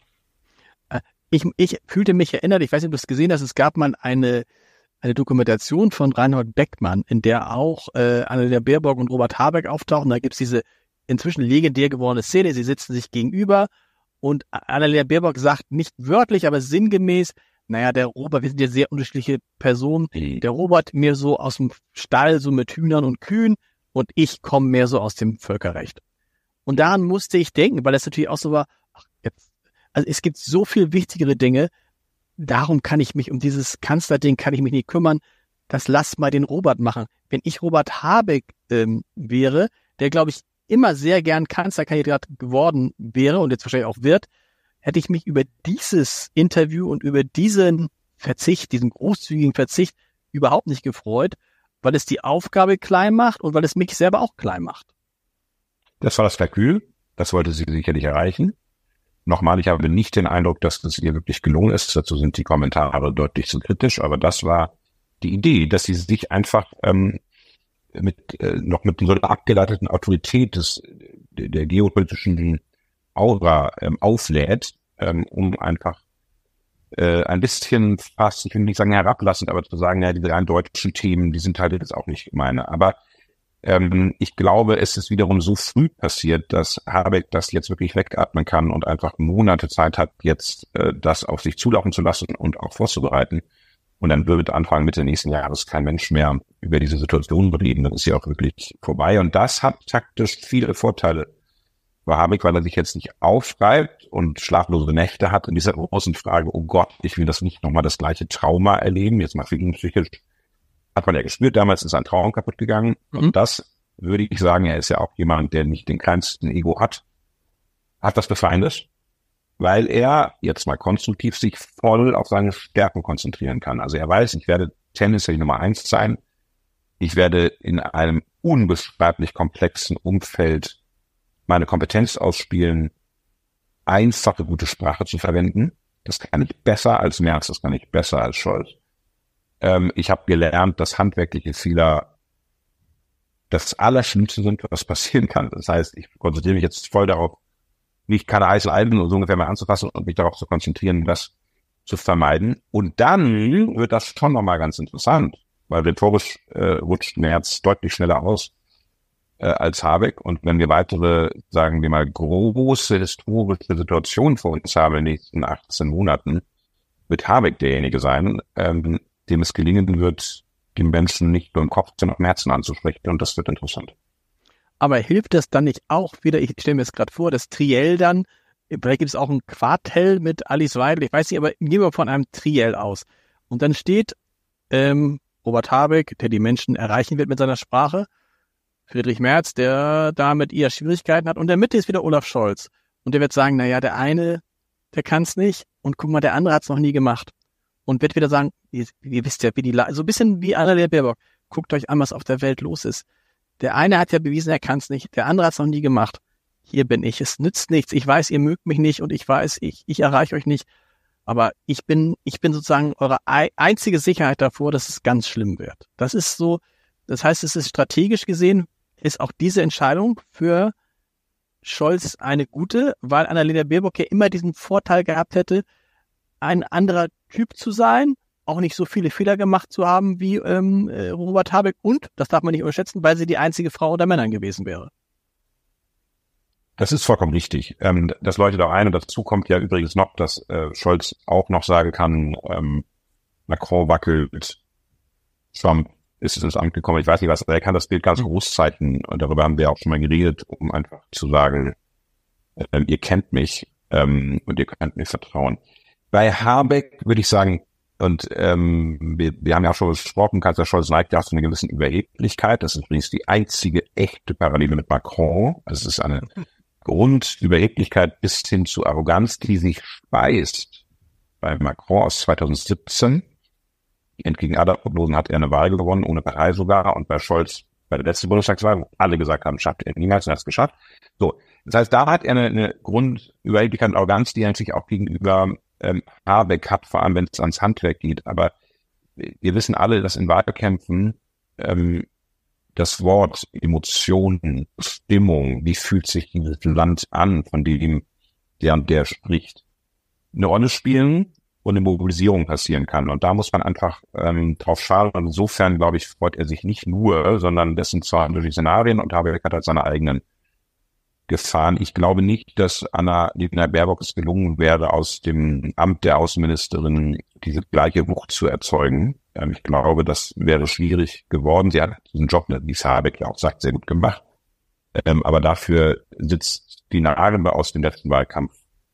Ich, ich fühlte mich erinnert, ich weiß nicht, ob du es gesehen hast, es gab mal eine eine Dokumentation von Reinhold Beckmann, in der auch äh, Annalena Baerbock und Robert Habeck auftauchen. Da gibt's diese inzwischen legendär gewordene Szene, sie sitzen sich gegenüber und Annalena Baerbock sagt nicht wörtlich, aber sinngemäß, naja, der Robert, wir sind ja sehr unterschiedliche Personen, der Robert mir so aus dem Stall, so mit Hühnern und Kühen, und ich komme mehr so aus dem Völkerrecht. Und daran musste ich denken, weil das natürlich auch so war, ach, jetzt, also es gibt so viel wichtigere Dinge, darum kann ich mich, um dieses Kanzlerding kann ich mich nicht kümmern, das lass mal den Robert machen. Wenn ich Robert Habeck ähm, wäre, der, glaube ich, immer sehr gern Kanzlerkandidat geworden wäre und jetzt wahrscheinlich auch wird, hätte ich mich über dieses Interview und über diesen Verzicht, diesen großzügigen Verzicht überhaupt nicht gefreut, weil es die Aufgabe klein macht und weil es mich selber auch klein macht. Das war das Kalkül, das wollte sie sicherlich erreichen. Nochmal, ich habe nicht den Eindruck, dass das ihr wirklich gelungen ist. Dazu sind die Kommentare deutlich zu kritisch, aber das war die Idee, dass sie sich einfach ähm, mit äh, noch mit so einer abgeleiteten Autorität des der geopolitischen Aura ähm, auflädt, ähm, um einfach äh, ein bisschen fast, ich will nicht sagen herablassend, aber zu sagen, ja, diese rein deutschen Themen, die sind halt jetzt auch nicht meine. Aber ähm, ich glaube, es ist wiederum so früh passiert, dass Habeck das jetzt wirklich wegatmen kann und einfach Monate Zeit hat, jetzt äh, das auf sich zulaufen zu lassen und auch vorzubereiten. Und dann wird Anfang Mitte nächsten Jahres kein Mensch mehr über diese Situation reden. Dann ist sie auch wirklich vorbei. Und das hat taktisch viele Vorteile für Habeck, weil er sich jetzt nicht aufschreibt und schlaflose Nächte hat in dieser großen Frage, oh Gott, ich will das nicht nochmal das gleiche Trauma erleben. Jetzt mal für ihn psychisch. Hat man ja gespürt, damals ist ein Traum kaputt gegangen. Mhm. Und das würde ich sagen, er ist ja auch jemand, der nicht den kleinsten Ego hat. Hat das Befeindes, weil er jetzt mal konstruktiv sich voll auf seine Stärken konzentrieren kann. Also er weiß, ich werde tendenziell Nummer eins sein. Ich werde in einem unbeschreiblich komplexen Umfeld meine Kompetenz ausspielen, einfache, gute Sprache zu verwenden. Das kann ich besser als Merz, das kann ich besser als Scholz. Ähm, ich habe gelernt, dass handwerkliche Fehler das Allerschlimmste sind, was passieren kann. Das heißt, ich konzentriere mich jetzt voll darauf, nicht keine heiße Alben so ungefähr mal anzufassen und mich darauf zu konzentrieren, das zu vermeiden. Und dann wird das schon nochmal ganz interessant, weil rhetorisch äh, rutscht Merz deutlich schneller aus äh, als Habeck. Und wenn wir weitere, sagen wir mal, große historische Situationen vor uns haben in den nächsten achtzehn Monaten, wird Habeck derjenige sein, ähm, dem es gelingen wird, die Menschen nicht nur im Kopf, sondern auch im Herzen anzusprechen. Und das wird interessant. Aber hilft das dann nicht auch wieder, ich stelle mir jetzt gerade vor, das Triell dann, vielleicht gibt es auch ein Quartell mit Alice Weidel, ich weiß nicht, aber gehen wir von einem Triell aus. Und dann steht ähm, Robert Habeck, der die Menschen erreichen wird mit seiner Sprache, Friedrich Merz, der damit eher Schwierigkeiten hat, und in der Mitte ist wieder Olaf Scholz. Und der wird sagen, naja, der eine, der kann es nicht, und guck mal, der andere hat es noch nie gemacht. Und wird wieder sagen, ihr, ihr wisst ja, wie die, La- so ein bisschen wie Annalena Baerbock, guckt euch an, was auf der Welt los ist. Der eine hat ja bewiesen, er kann es nicht, der andere hat es noch nie gemacht. Hier bin ich, es nützt nichts, ich weiß, ihr mögt mich nicht und ich weiß, ich, ich erreiche euch nicht, aber ich bin, ich bin sozusagen eure einzige Sicherheit davor, dass es ganz schlimm wird. Das ist so, das heißt, es ist strategisch gesehen, ist auch diese Entscheidung für Scholz eine gute, weil Annalena Baerbock ja immer diesen Vorteil gehabt hätte, ein anderer Typ zu sein, auch nicht so viele Fehler gemacht zu haben wie ähm, Robert Habeck und, das darf man nicht unterschätzen, weil sie die einzige Frau unter Männern gewesen wäre. Das ist vollkommen richtig. Ähm, das leuchtet auch ein, und dazu kommt ja übrigens noch, dass äh, Scholz auch noch sagen kann, ähm, Macron wackelt, Trump ist ins Amt gekommen, ich weiß nicht was, er kann das Bild ganz groß zeichnen, und darüber haben wir auch schon mal geredet, um einfach zu sagen, äh, ihr kennt mich ähm, und ihr könnt mir vertrauen. Bei Habeck würde ich sagen, und ähm, wir, wir haben ja auch schon gesprochen, Kanzler Scholz neigt ja zu einer gewissen Überheblichkeit. Das ist übrigens die einzige echte Parallele mit Macron. Also es ist eine Grundüberheblichkeit bis hin zu Arroganz, die sich speist. Bei Macron aus zwanzig siebzehn, entgegen aller Prognosen hat er eine Wahl gewonnen, ohne Partei sogar. Und bei Scholz bei der letzten Bundestagswahl, wo alle gesagt haben, schafft er niemals, und er hat es geschafft. So, das heißt, da hat er eine, eine Grundüberheblichkeit und Arroganz, die eigentlich auch gegenüber ähm, Habeck hat, vor allem wenn es ans Handwerk geht. Aber wir wissen alle, dass in Wahlkämpfen ähm, das Wort Emotionen, Stimmung, wie fühlt sich dieses Land an, von dem der und der spricht, eine Rolle spielen und eine Mobilisierung passieren kann. Und da muss man einfach ähm, drauf schauen. Und insofern, glaube ich, freut er sich nicht nur, sondern das sind zwar natürlich Szenarien, und Habeck hat halt seine eigenen Gefahren. Ich glaube nicht, dass Annalena Baerbock es gelungen wäre, aus dem Amt der Außenministerin diese gleiche Wucht zu erzeugen. Ähm, ich glaube, das wäre schwierig geworden. Sie hat diesen Job, wie es Habeck ja auch sagt, sehr gut gemacht. Ähm, aber dafür sitzt die Narbe aus dem letzten Wahlkampf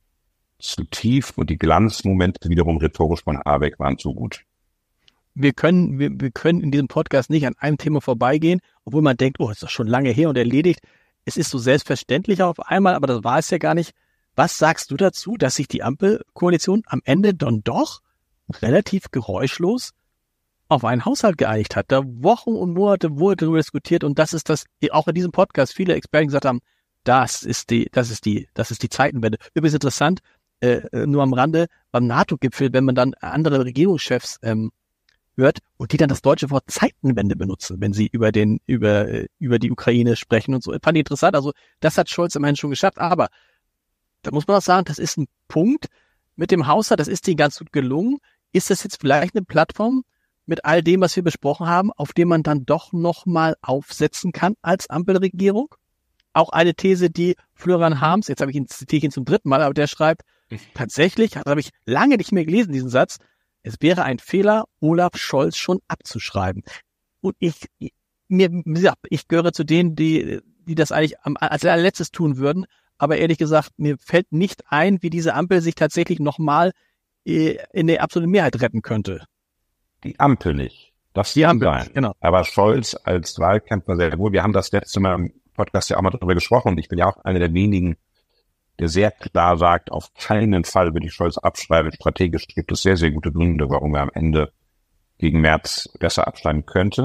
zu tief, und die Glanzmomente wiederum rhetorisch von Habeck waren zu gut. Wir können, wir, wir können in diesem Podcast nicht an einem Thema vorbeigehen, obwohl man denkt, oh, ist das schon lange her und erledigt. Es ist so selbstverständlich auf einmal, aber das war es ja gar nicht. Was sagst du dazu, dass sich die Ampelkoalition am Ende dann doch relativ geräuschlos auf einen Haushalt geeinigt hat? Da Wochen und Monate wurde darüber diskutiert, und das ist das, auch in diesem Podcast viele Experten gesagt haben, das ist die, das ist die, das ist die Zeitenwende. Übrigens interessant, äh, nur am Rande, beim NATO-Gipfel, wenn man dann andere Regierungschefs ähm, hört und die dann das deutsche Wort Zeitenwende benutzen, wenn sie über den über über die Ukraine sprechen und so. Fand ich interessant. Also das hat Scholz immerhin schon geschafft. Aber da muss man auch sagen, das ist ein Punkt mit dem Haushalt, das ist denen ganz gut gelungen. Ist das jetzt vielleicht eine Plattform mit all dem, was wir besprochen haben, auf dem man dann doch nochmal aufsetzen kann als Ampelregierung? Auch eine These, die Florian Harms, jetzt habe ich ihn, zitiere ich ihn zum dritten Mal, aber der schreibt, tatsächlich, das habe ich lange nicht mehr gelesen, diesen Satz, es wäre ein Fehler, Olaf Scholz schon abzuschreiben. Und ich, mir, ich gehöre zu denen, die, die das eigentlich als allerletztes tun würden. Aber ehrlich gesagt, mir fällt nicht ein, wie diese Ampel sich tatsächlich nochmal in der absoluten Mehrheit retten könnte. Die Ampel nicht. Das die Ampel, sein. Genau. Aber Scholz als Wahlkämpfer sehr wohl. Wir haben das letzte Mal im Podcast ja auch mal darüber gesprochen. Und ich bin ja auch einer der wenigen, der sehr klar sagt, auf keinen Fall würde ich Scholz abschreiben. Strategisch gibt es sehr, sehr gute Gründe, warum er am Ende gegen Merz besser abschneiden könnte.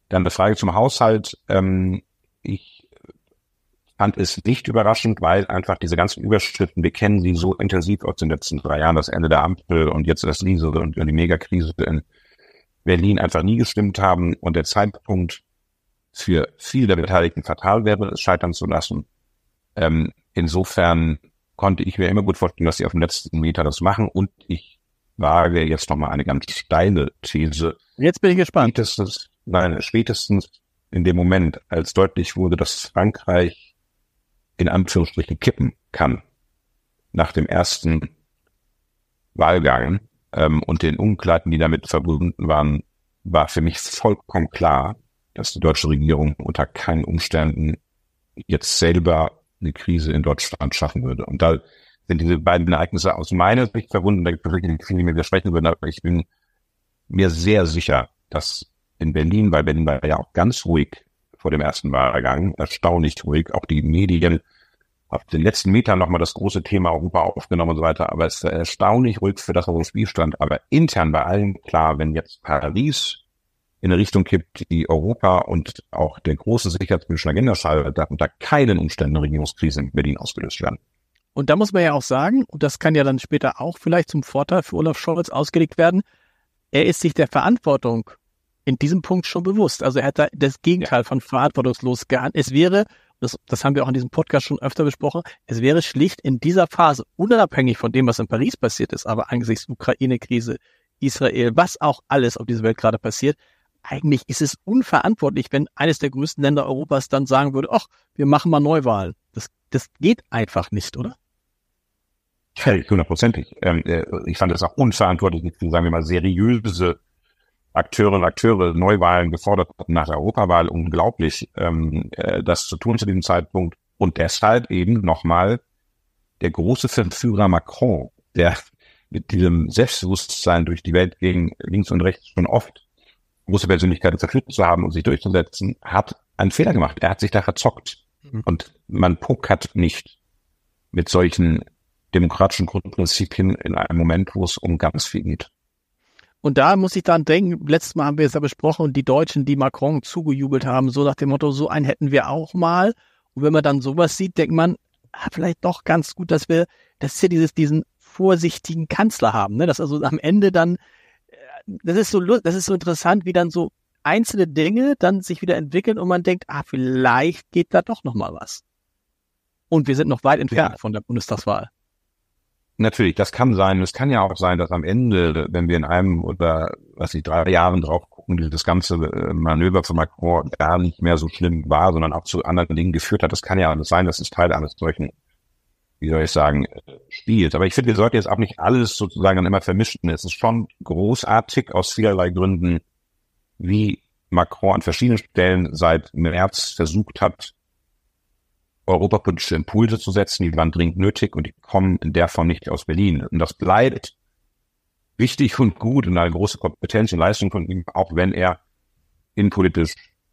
Dann eine Frage zum Haushalt. Ähm, ich fand es nicht überraschend, weil einfach diese ganzen Überschriften, wir kennen sie so intensiv aus den letzten drei Jahren, das Ende der Ampel und jetzt das Riese und die Megakrise in Berlin einfach nie gestimmt haben und der Zeitpunkt für viele der Beteiligten fatal wäre, es scheitern zu lassen. Ähm, insofern konnte ich mir immer gut vorstellen, dass sie auf dem letzten Meter das machen und ich wage jetzt nochmal eine ganz steile These. Jetzt bin ich gespannt. Spätestens, nein, spätestens in dem Moment, als deutlich wurde, dass Frankreich in Anführungsstrichen kippen kann nach dem ersten Wahlgang ähm, und den Unklarheiten, die damit verbunden waren, war für mich vollkommen klar, dass die deutsche Regierung unter keinen Umständen jetzt selber eine Krise in Deutschland schaffen würde. Und da sind diese beiden Ereignisse aus meiner Sicht verbunden. Da gibt es wirklich viele, die mir widersprechen würden, aber ich bin mir sehr sicher, dass in Berlin, weil Berlin war ja auch ganz ruhig vor dem ersten Wahlgang, erstaunlich ruhig, auch die Medien auf den letzten Metern nochmal das große Thema Europa aufgenommen und so weiter, aber es ist erstaunlich ruhig für das, was im Spiel stand. Aber intern bei allen klar, wenn jetzt Paris in eine Richtung kippt, die Europa und auch der große sicherheitspolitische Agenda schreibt, darf unter keinen Umständen eine Regierungskrise in Berlin ausgelöst werden. Und da muss man ja auch sagen, und das kann ja dann später auch vielleicht zum Vorteil für Olaf Scholz ausgelegt werden, er ist sich der Verantwortung in diesem Punkt schon bewusst. Also er hat da das Gegenteil ja. von verantwortungslos gehandelt. Es wäre, das, das haben wir auch in diesem Podcast schon öfter besprochen, es wäre schlicht in dieser Phase, unabhängig von dem, was in Paris passiert ist, aber angesichts Ukraine-Krise, Israel, was auch alles auf dieser Welt gerade passiert, eigentlich ist es unverantwortlich, wenn eines der größten Länder Europas dann sagen würde, ach, wir machen mal Neuwahlen. Das, das geht einfach nicht, oder? Ja, hundertprozentig. Ähm, ich fand es auch unverantwortlich, sagen wir mal, seriöse Akteure und Akteure Neuwahlen gefordert hatten nach der Europawahl. Unglaublich, ähm, das zu tun zu diesem Zeitpunkt. Und deshalb eben nochmal der große Verführer Macron, der mit diesem Selbstbewusstsein durch die Welt ging, links und rechts schon oft große Persönlichkeiten verführt zu haben und sich durchzusetzen, hat einen Fehler gemacht. Er hat sich da verzockt. Mhm. Und man pokert nicht mit solchen demokratischen Grundprinzipien in einem Moment, wo es um ganz viel geht. Und da muss ich dann denken, letztes Mal haben wir es ja besprochen, die Deutschen, die Macron zugejubelt haben, so nach dem Motto, so einen hätten wir auch mal. Und wenn man dann sowas sieht, denkt man, ah, vielleicht doch ganz gut, dass wir, das ist ja dieses, diesen vorsichtigen Kanzler haben, ne? Dass also am Ende dann, das ist so, das ist so interessant, wie dann so einzelne Dinge dann sich wieder entwickeln und man denkt, ah, vielleicht geht da doch noch mal was. Und wir sind noch weit entfernt ja. von der Bundestagswahl. Natürlich, das kann sein. Es kann ja auch sein, dass am Ende, wenn wir in einem oder was ich drei Jahren drauf gucken, das ganze Manöver von Macron gar nicht mehr so schlimm war, sondern auch zu anderen Dingen geführt hat. Das kann ja alles sein, das ist Teil eines solchen, wie soll ich sagen, Spiels. Aber ich finde, wir sollten jetzt auch nicht alles sozusagen dann immer vermischen. Es ist schon großartig aus vielerlei Gründen, wie Macron an verschiedenen Stellen seit März versucht hat, europapolitische Impulse zu setzen, die waren dringend nötig und die kommen in der Form nicht aus Berlin. Und das bleibt wichtig und gut und eine große Kompetenz und Leistung von ihm, auch wenn er innenpolitisch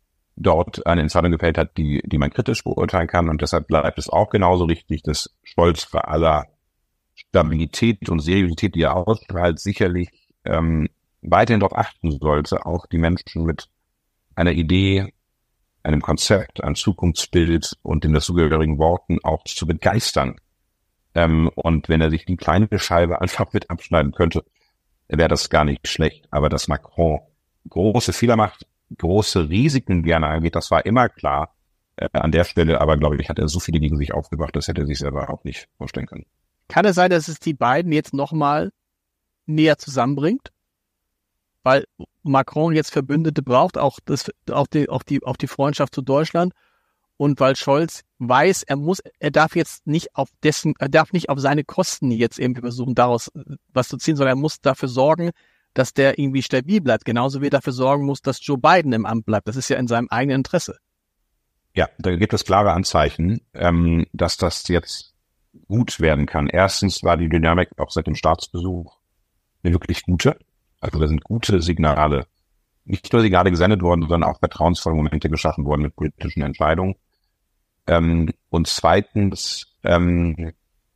dort eine Entscheidung gefällt hat, die, die man kritisch beurteilen kann. Und deshalb bleibt es auch genauso richtig, dass Scholz bei aller Stabilität und Seriosität, die er ausstrahlt, sicherlich ähm, weiterhin darauf achten sollte, auch die Menschen mit einer Idee, einem Konzept, einem Zukunftsbild und den dazugehörigen Worten auch zu begeistern. Ähm, und wenn er sich die kleine Scheibe einfach mit abschneiden könnte, wäre das gar nicht schlecht. Aber dass Macron große Fehler macht, große Risiken gerne eingeht, das war immer klar. Äh, an der Stelle aber, glaube ich, hat er so viele gegen sich aufgebracht, das hätte er sich selber auch nicht vorstellen können. Kann es sein, dass es die beiden jetzt nochmal näher zusammenbringt? Weil Macron jetzt Verbündete braucht, auch das, auch die, auch die, auch die Freundschaft zu Deutschland, und weil Scholz weiß, er muss, er darf jetzt nicht auf dessen, er darf nicht auf seine Kosten jetzt irgendwie versuchen, daraus was zu ziehen, sondern er muss dafür sorgen, dass der irgendwie stabil bleibt, genauso wie er dafür sorgen muss, dass Joe Biden im Amt bleibt. Das ist ja in seinem eigenen Interesse. Ja, da gibt es klare Anzeichen, ähm, dass das jetzt gut werden kann. Erstens war die Dynamik auch seit dem Staatsbesuch eine wirklich gute. Also da sind gute Signale, nicht nur Signale gesendet worden, sondern auch vertrauensvolle Momente geschaffen worden mit politischen Entscheidungen. Ähm, und zweitens ähm,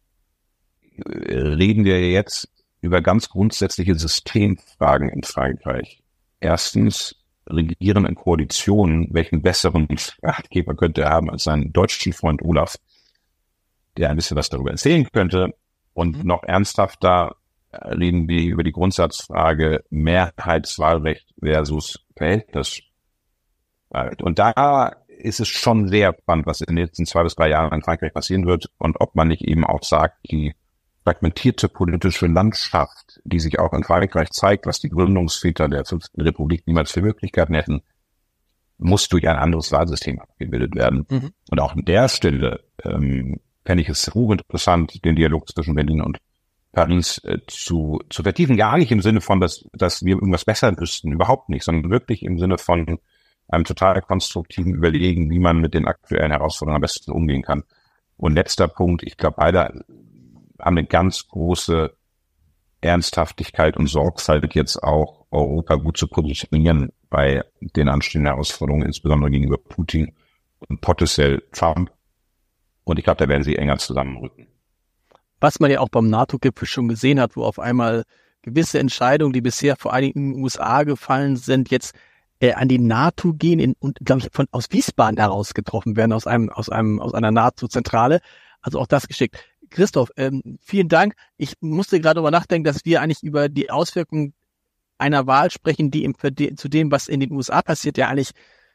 reden wir jetzt über ganz grundsätzliche Systemfragen in Frankreich. Erstens regierenden Koalitionen, welchen besseren Ratgeber könnte er haben als seinen deutschen Freund Olaf, der ein bisschen was darüber erzählen könnte. Und noch ernsthafter reden wir über die Grundsatzfrage Mehrheitswahlrecht versus Verhältnis. Und da ist es schon sehr spannend, was in den nächsten zwei bis drei Jahren in Frankreich passieren wird und ob man nicht eben auch sagt, die fragmentierte politische Landschaft, die sich auch in Frankreich zeigt, was die Gründungsväter der fünften Republik niemals für Möglichkeiten hätten, muss durch ein anderes Wahlsystem abgebildet werden. Mhm. Und auch an der Stelle ähm, fände ich es hochinteressant, den Dialog zwischen Berlin und Paris äh, zu, zu vertiefen. Gar nicht im Sinne von, dass, dass wir irgendwas besser wüssten, überhaupt nicht, sondern wirklich im Sinne von einem total konstruktiven Überlegen, wie man mit den aktuellen Herausforderungen am besten umgehen kann. Und letzter Punkt, ich glaube, beide haben eine ganz große Ernsthaftigkeit und Sorgfalt, jetzt auch Europa gut zu positionieren bei den anstehenden Herausforderungen, insbesondere gegenüber Putin und potenziell Trump. Und ich glaube, da werden sie enger zusammenrücken. Was man ja auch beim NATO-Gipfel schon gesehen hat, wo auf einmal gewisse Entscheidungen, die bisher vor allen Dingen in den U S A gefallen sind, jetzt äh, an die NATO gehen in, und, glaube ich, von aus Wiesbaden heraus getroffen werden, aus einem, aus einem, aus einer NATO-Zentrale. Also auch das geschickt. Christoph, ähm, vielen Dank. Ich musste gerade darüber nachdenken, dass wir eigentlich über die Auswirkungen einer Wahl sprechen, die im, zu dem, was in den U S A passiert, ja eigentlich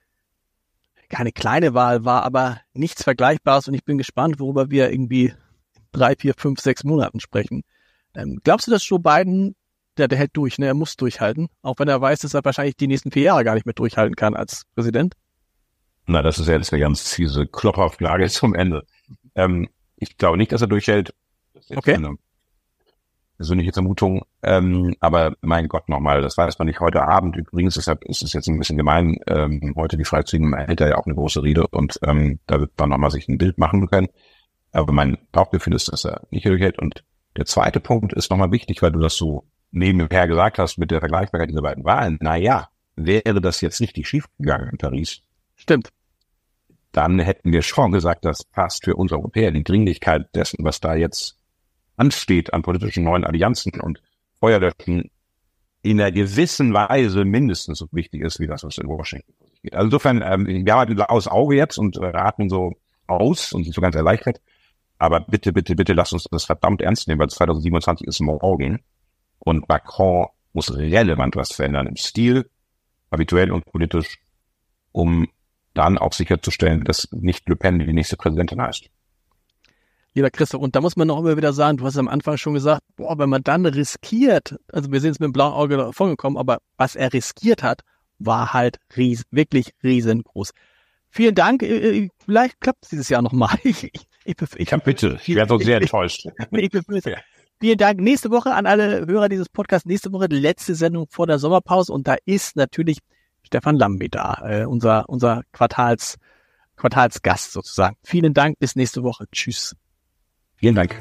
keine kleine Wahl war, aber nichts Vergleichbares. Und ich bin gespannt, worüber wir irgendwie drei, vier, fünf, sechs Monaten sprechen. Ähm, glaubst du, dass Joe Biden, der, der hält durch, ne? Er muss durchhalten, auch wenn er weiß, dass er wahrscheinlich die nächsten vier Jahre gar nicht mehr durchhalten kann als Präsident? Na, das ist ja jetzt eine ganz fiese Klopfauflage zum Ende. Ähm, ich glaube nicht, dass er durchhält. Das ist jetzt okay. Eine persönliche Vermutung. Ähm, aber mein Gott, nochmal, das weiß man nicht heute Abend. Übrigens, deshalb ist es jetzt ein bisschen gemein. Ähm, heute die Freizügigen hält er ja auch eine große Rede und ähm, da wird man nochmal sich ein Bild machen können. Aber mein Bauchgefühl ist, dass er nicht durchhält. Und der zweite Punkt ist nochmal wichtig, weil du das so nebenher gesagt hast mit der Vergleichbarkeit dieser beiden Wahlen. Naja, wäre das jetzt richtig schiefgegangen in Paris. Stimmt. Dann hätten wir schon gesagt, das passt für uns Europäer die Dringlichkeit dessen, was da jetzt ansteht an politischen neuen Allianzen und Feuerlöschen in einer gewissen Weise mindestens so wichtig ist, wie das, was in Washington geht. Also insofern, ähm, wir haben halt ein blaues Auge jetzt und äh, atmen so aus und sind so ganz erleichtert. Aber bitte, bitte, bitte lasst uns das verdammt ernst nehmen, weil zwanzig siebenundzwanzig ist morgen und Macron muss relevant was verändern im Stil, habituell und politisch, um dann auch sicherzustellen, dass nicht Le Pen die nächste Präsidentin heißt. Lieber Christoph, und da muss man noch immer wieder sagen, du hast am Anfang schon gesagt, boah, wenn man dann riskiert, also wir sind jetzt mit dem blauen Auge davon gekommen, aber was er riskiert hat, war halt ries, wirklich riesengroß. Vielen Dank, vielleicht klappt es dieses Jahr nochmal. Ich, ich, ich, ich, ja, bitte, ich werde doch sehr enttäuscht. Ich befürchte. Ja. Vielen Dank. Nächste Woche an alle Hörer dieses Podcasts, nächste Woche die letzte Sendung vor der Sommerpause und da ist natürlich Stefan Lambi da, äh, unser, unser Quartals, Quartalsgast sozusagen. Vielen Dank, bis nächste Woche. Tschüss. Vielen Dank.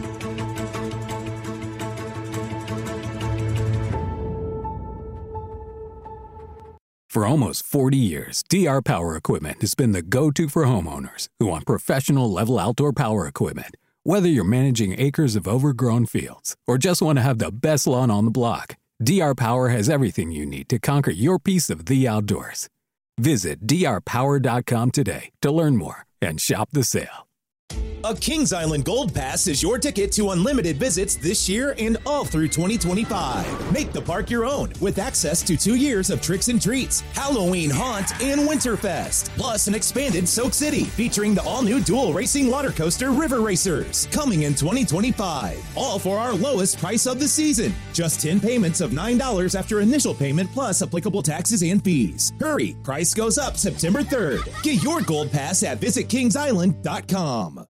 For almost forty years, D R Power Equipment has been the go-to for homeowners who want professional-level outdoor power equipment. Whether you're managing acres of overgrown fields or just want to have the best lawn on the block, D R Power has everything you need to conquer your piece of the outdoors. Visit D R power dot com today to learn more and shop the sale. A Kings Island Gold Pass is your ticket to unlimited visits this year and all through twenty twenty-five. Make the park your own with access to two years of tricks and treats, Halloween Haunt, and Winterfest. Plus an expanded Soak City featuring the all-new dual racing water coaster River Racers coming in twenty twenty-five. All for our lowest price of the season. Just ten payments of nine dollars after initial payment plus applicable taxes and fees. Hurry, price goes up September third. Get your Gold Pass at visit kings island dot com.